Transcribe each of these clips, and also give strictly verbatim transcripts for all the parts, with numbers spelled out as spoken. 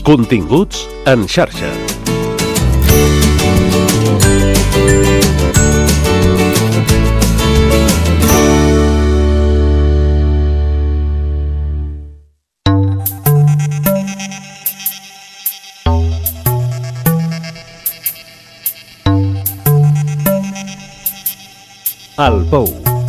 Continguts en xarxa. El Pou.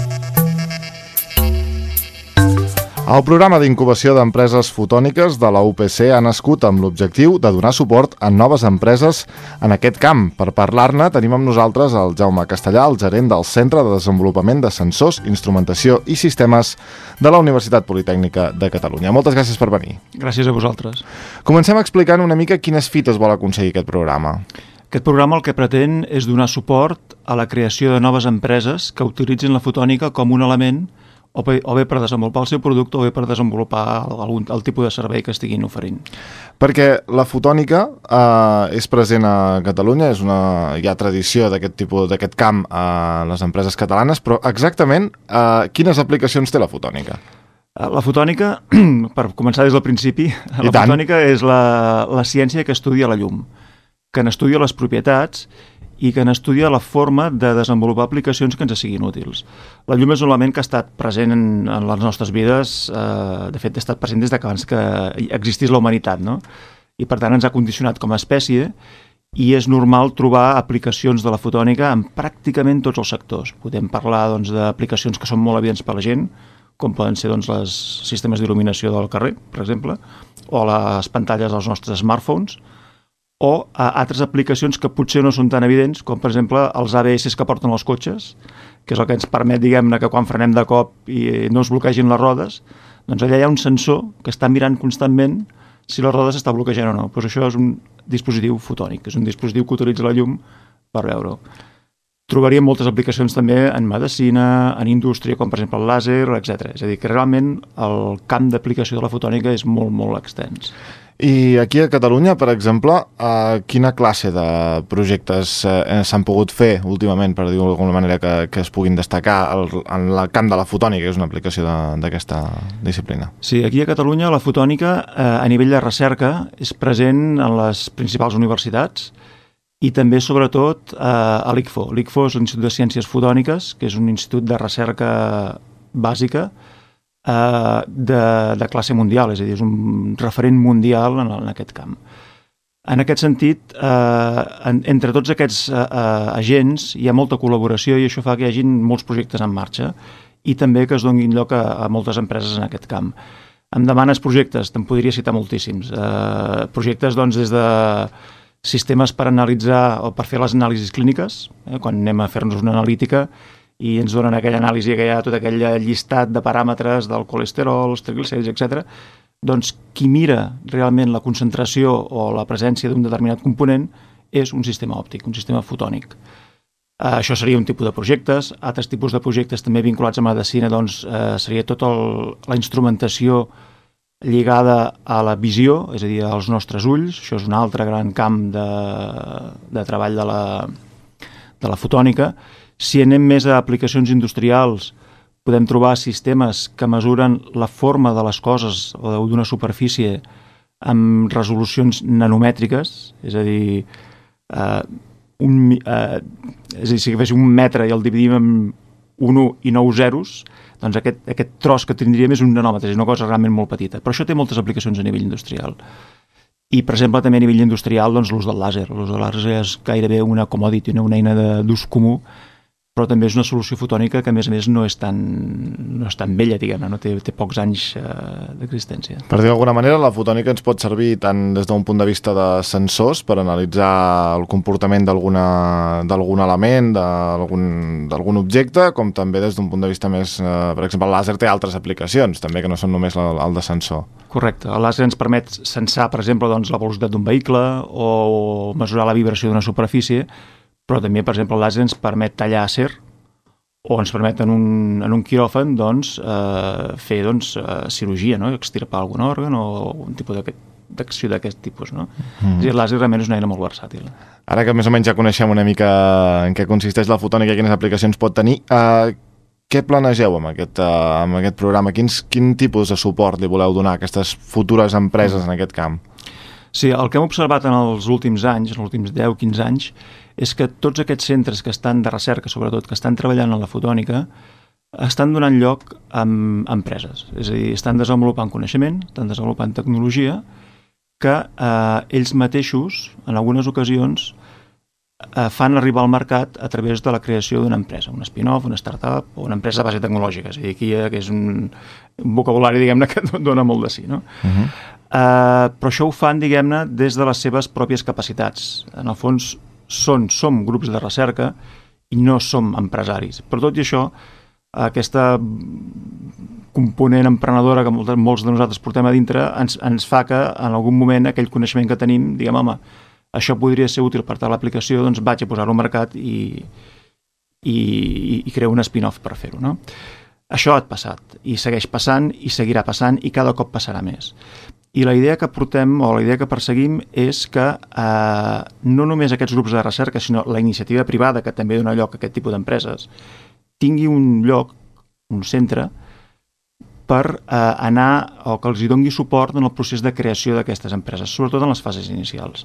El programa d'incubació d'empreses fotòniques de la U P C ha nascut amb l'objectiu de donar suport a noves empreses en aquest camp. Per parlar-ne tenim amb nosaltres el Jaume Castellà, el gerent del Centre de Desenvolupament de Sensors, Instrumentació i Sistemes de la Universitat Politècnica de Catalunya. Moltes gràcies per venir. Gràcies a vosaltres. Comencem explicant una mica quines fites vol aconseguir aquest programa. Aquest programa el que pretén és donar suport a la creació de noves empreses que utilitzin la fotònica com un element o bé, o bé per desenvolupar el seu producte o bé per desenvolupar algun, el tipus de servei que estiguin oferint. Perquè la fotònica eh, és present a Catalunya, és una, hi ha tradició d'aquest tipus d'aquest camp a les empreses catalanes, però exactament eh, quines aplicacions té la fotònica? La fotònica, per començar des del principi, I la tant. fotònica és la, la ciència que estudia la llum, que n'estudia les propietats i que n'estudia la forma de desenvolupar aplicacions que ens siguin útils. La llum és un element que ha estat present en, en les nostres vides, eh, de fet ha estat present des de que abans que existís la humanitat, no? I per tant ens ha condicionat com a espècie i és normal trobar aplicacions de la fotònica en pràcticament tots els sectors. Podem parlar doncs, d'aplicacions que són molt evidents per la gent, com poden ser doncs, els sistemes d'il·luminació del carrer, per exemple, o les pantalles dels nostres smartphones, o a altres aplicacions que potser no són tan evidents, com per exemple els A B S que porten els cotxes, que és el que ens permet, diguem-ne, que quan frenem de cop i no es bloquegin les rodes, doncs allà hi ha un sensor que està mirant constantment si les rodes s'està bloquejant o no. Pues això és un dispositiu fotònic, és un dispositiu que utilitza la llum per veure-ho. Trobaríem moltes aplicacions també en medicina, en indústria, com per exemple el làser, etcètera. És a dir, que realment el camp d'aplicació de la fotònica és molt, molt extens. I aquí a Catalunya, per exemple, eh, quina classe de projectes eh, s'han pogut fer últimament, per dir-ho d'alguna manera, que, que es puguin destacar el, en el camp de la fotònica, que és una aplicació d'aquesta disciplina? Sí, aquí a Catalunya la fotònica eh, a nivell de recerca és present en les principals universitats i també, sobretot, eh, a l'I C F O. L'I C F O és l'Institut de Ciències Fotòniques, que és un institut de recerca bàsica Uh, de, de classe mundial, és a dir, és un referent mundial en, en aquest camp. En aquest sentit, uh, en, entre tots aquests uh, uh, agents hi ha molta col·laboració i això fa que hi hagi molts projectes en marxa i també que es donin lloc a, a moltes empreses en aquest camp. Em demanes projectes, te'n podria citar moltíssims. Uh, projectes, doncs, des de sistemes per analitzar o per fer les anàlisis clíniques, eh, quan anem a fer-nos una analítica, i ens donen aquella anàlisi que hi ha tot aquell llistat de paràmetres del colesterol, els triglicèrids, etcètera. Doncs qui mira realment la concentració o la presència d'un determinat component és un sistema òptic, un sistema fotònic. Uh, això seria un tipus de projectes. Altres tipus de projectes també vinculats a medicina doncs, uh, seria tota la instrumentació lligada a la visió, és a dir, als nostres ulls. Això és un altre gran camp de, de treball de la, de la fotònica. Si anem més a aplicacions industrials, podem trobar sistemes que mesuren la forma de les coses o d'una superfície amb resolucions nanomètriques, és a dir, eh, un, eh, és a dir si agaféssim un metre i el dividim en un i nou zeros, doncs aquest, aquest tros que tindríem és un nanòmetre, és una cosa realment molt petita. Però això té moltes aplicacions a nivell industrial. I, per exemple, també a nivell industrial, doncs, l'ús del làser. L'ús del làser és gairebé una commodity, una, una eina d'ús comú, però també és una solució fotònica que, a més a més, no és tan, no és tan vella, diguem-ne, no? té, té pocs anys eh, d'existència. Per dir d'alguna manera, la fotònica ens pot servir tant des d'un punt de vista de sensors per analitzar el comportament d'algun element, d'algun objecte, com també des d'un punt de vista més... Eh, per exemple, el làser té altres aplicacions, també, que no són només el, el de sensor. Correcte. El làser ens permet sensar, per exemple, doncs, la velocitat d'un vehicle o mesurar la vibració d'una superfície, però també, per exemple, el làser ens permet tallar acer o ens permet en un, en un quiròfan doncs, eh, fer doncs, eh, cirurgia, no? Extirpar algun òrgan o un tipus d'acció d'aquest tipus. No? Mm. És a dir, el làser realment és una eina molt versàtil. Ara que més o menys ja coneixem una mica en què consisteix la fotònica i quines aplicacions pot tenir, eh, què planegeu amb aquest, eh, amb aquest programa? Quins, quin tipus de suport li voleu donar a aquestes futures empreses en aquest camp? Sí, el que hem observat en els últims anys, en els últims deu a quinze anys, és que tots aquests centres que estan de recerca, sobretot, que estan treballant en la fotònica, estan donant lloc a empreses. És a dir, estan desenvolupant coneixement, estan desenvolupant tecnologia, que eh, ells mateixos, en algunes ocasions, eh, fan arribar al mercat a través de la creació d'una empresa, un spin-off, una startup o una empresa de base tecnològica. És a dir, aquí que és un, un vocabulari, diguem-ne, que dona molt de sí, no? Uh-huh. Uh, però això ho fan, diguem-ne, des de les seves pròpies capacitats. En el fons, són, som grups de recerca i no som empresaris. Per tot i això, aquesta component emprenedora que molts, molts de nosaltres portem a dintre ens, ens fa que en algun moment aquell coneixement que tenim, diguem, home, això podria ser útil per tal l'aplicació, doncs vaig a posar-ho al mercat i, i, i creo un spin-off per fer-ho, no? Això ha passat, i segueix passant, i seguirà passant, i cada cop passarà més. I la idea que portem, o la idea que perseguim, és que eh, no només aquests grups de recerca, sinó la iniciativa privada, que també dona lloc a aquest tipus d'empreses, tingui un lloc, un centre, per eh, anar, o que els hi doni suport en el procés de creació d'aquestes empreses, sobretot en les fases inicials.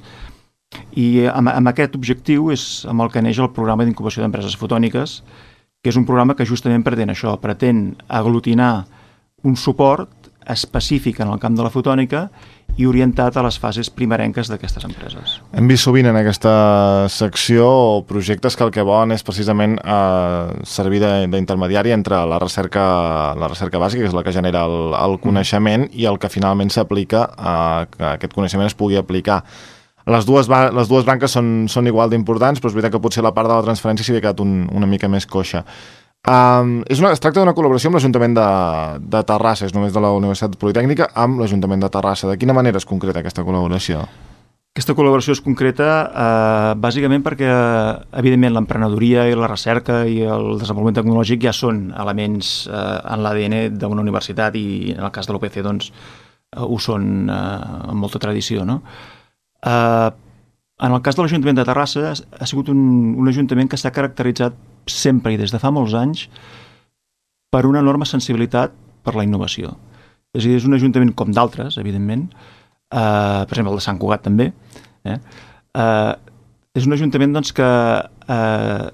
I amb, amb aquest objectiu és amb el que neix el programa d'incubació d'empreses fotòniques, que és un programa que justament pretén això, pretén aglutinar un suport específic en el camp de la fotònica i orientat a les fases primerenques d'aquestes empreses. Hem vist sovint en aquesta secció projectes que el que volen és precisament eh, servir d'intermediari entre la recerca, la recerca bàsica, que és la que genera el, el coneixement, mm. i el que finalment s'aplica, eh, que aquest coneixement es pugui aplicar. Les dues, les dues branques són, són igual d'importants, però és veritat que potser la part de la transferència s'hi havia quedat un, una mica més coixa. Um, és una, es tracta d'una col·laboració amb l'Ajuntament de, de Terrassa, és només de la Universitat Politècnica, amb l'Ajuntament de Terrassa. De quina manera es concreta aquesta col·laboració? Aquesta col·laboració es concreta eh, bàsicament perquè, evidentment, l'emprenedoria i la recerca i el desenvolupament tecnològic ja són elements eh, en l'A D N d'una universitat i en el cas de l'U P C doncs, eh, ho són eh, amb molta tradició, no? Eh, en el cas de l'Ajuntament de Terrassa ha sigut un, un ajuntament que s'ha caracteritzat sempre i des de fa molts anys per una enorme sensibilitat per la innovació. És a dir, és un ajuntament com d'altres, evidentment, eh, per exemple el de Sant Cugat també, eh? Eh, és un ajuntament doncs, que eh,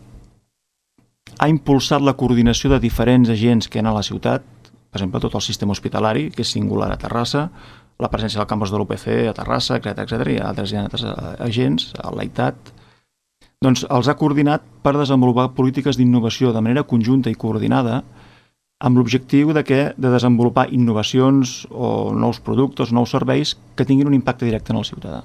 ha impulsat la coordinació de diferents agents que hi ha a la ciutat, per exemple tot el sistema hospitalari, que és singular a Terrassa, la presència del campus de l'U P C a Terrassa, etcètera, etcètera, i altres, hi ha altres agents, a l'Aitat, doncs els ha coordinat per desenvolupar polítiques d'innovació de manera conjunta i coordinada amb l'objectiu de, que, de desenvolupar innovacions o nous productes, nous serveis que tinguin un impacte directe en el ciutadà.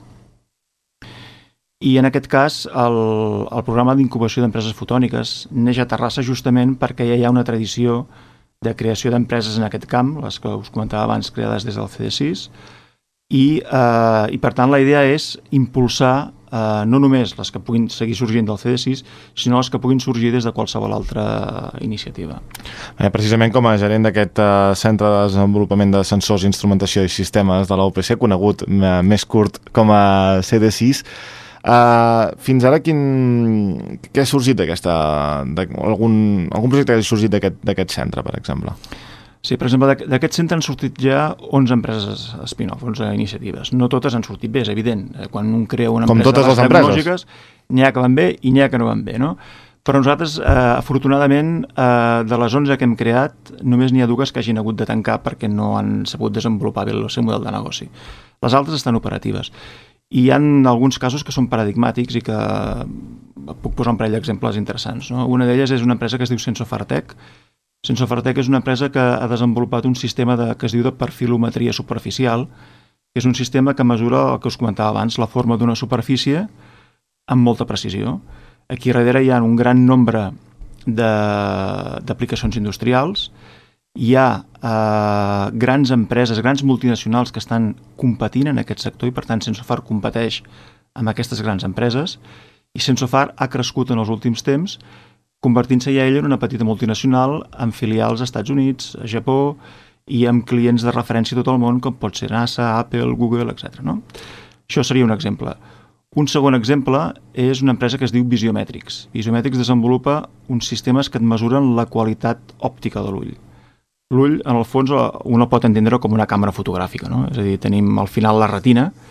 I en aquest cas el, el programa d'incubació d'empreses fotòniques neix a Terrassa justament perquè ja hi ha una tradició de creació d'empreses en aquest camp, les que us comentava abans creades des del C D sis, i, eh, i per tant la idea és impulsar Uh, no només les que puguin seguir sorgint del C D sis, sinó les que puguin sorgir des de qualsevol altra iniciativa. Eh, precisament com a gerent d'aquest uh, Centre de Desenvolupament de Sensors, Instrumentació i Sistemes de la U P C, conegut uh, més curt com a C D sis, uh, fins ara quin... què ha sorgit d'aquesta... algun, algun projecte que ha sorgit d'aquest centre, per exemple? Sí, per exemple, d'aquest centre han sortit ja onze empreses spin-off, onze iniciatives. No totes han sortit bé, és evident. Quan un crea una Com empresa totes les tecnològiques, n'hi ha que van bé i n'hi ha que no van bé, no? Però nosaltres, eh, afortunadament, eh, de les onze que hem creat, només n'hi ha dues que hagin hagut de tancar perquè no han sabut desenvolupar bé el seu model de negoci. Les altres estan operatives. I hi ha alguns casos que són paradigmàtics i que puc posar un parell d'exemples interessants, no? Una d'elles és una empresa que es diu Sensofartec. Sensofartec és una empresa que ha desenvolupat un sistema de, que es diu de perfilometria superficial, que és un sistema que mesura el que us comentava abans, la forma d'una superfície amb molta precisió. Aquí darrere hi ha un gran nombre d'aplicacions industrials, hi ha eh, grans empreses, grans multinacionals que estan competint en aquest sector i per tant Sensofar competeix amb aquestes grans empreses i Sensofar ha crescut en els últims temps convertint-se ja ella en una petita multinacional amb filials als Estats Units, a Japó i amb clients de referència a tot el món com pot ser NASA, Apple, Google, etcètera. No? Això seria un exemple. Un segon exemple és una empresa que es diu Visiometrics. Visiometrics desenvolupa uns sistemes que et mesuren la qualitat òptica de l'ull. L'ull, en el fons, un el pot entendre com una càmera fotogràfica, no? És a dir, tenim al final la retina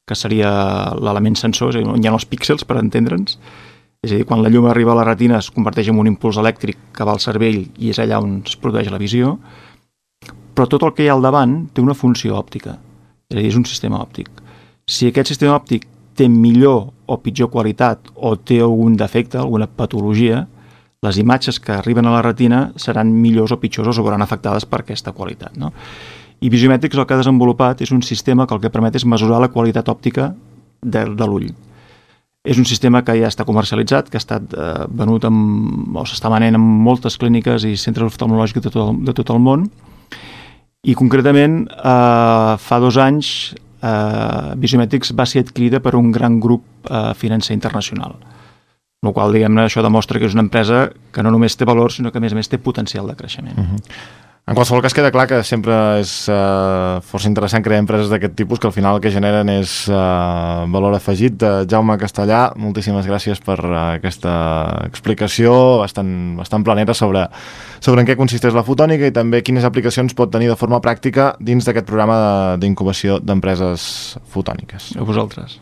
que seria l'element sensor, és a dir, on hi ha els píxels, per entendre'ns. És a dir, quan la llum arriba a la retina es converteix en un impuls elèctric que va al cervell i és allà on es produeix la visió, però tot el que hi ha al davant té una funció òptica, és a dir, és un sistema òptic. Si aquest sistema òptic té millor o pitjor qualitat o té algun defecte, alguna patologia, les imatges que arriben a la retina seran millors o pitjors o seran afectades per aquesta qualitat, no? I Visiometrics el que ha desenvolupat és un sistema que el que permet és mesurar la qualitat òptica de, de l'ull. És un sistema que ja està comercialitzat, que ha estat eh, venut amb, o s'està venent en moltes clíniques i centres oftalmològics de tot el, de tot el món, i concretament eh, fa dos anys eh, Visiometrics va ser adquirida per un gran grup eh, financer internacional. El qual, diguem-ne, això demostra que és una empresa que no només té valor, sinó que a més a més té potencial de creixement. Uh-huh. En qualsevol cas, queda clar que sempre és uh, força interessant crear empreses d'aquest tipus, que al final el que generen és uh, valor afegit. Uh, Jaume Castellà, moltíssimes gràcies per uh, aquesta explicació bastant, bastant planera sobre, sobre en què consisteix la fotònica i també quines aplicacions pot tenir de forma pràctica dins d'aquest programa d'incubació d'empreses fotòniques. A vosaltres.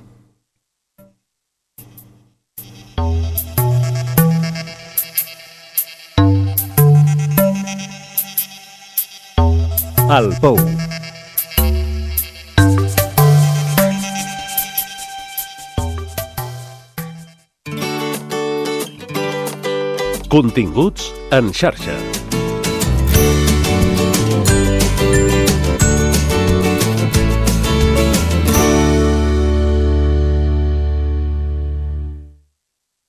El Pou. Continguts en xarxa.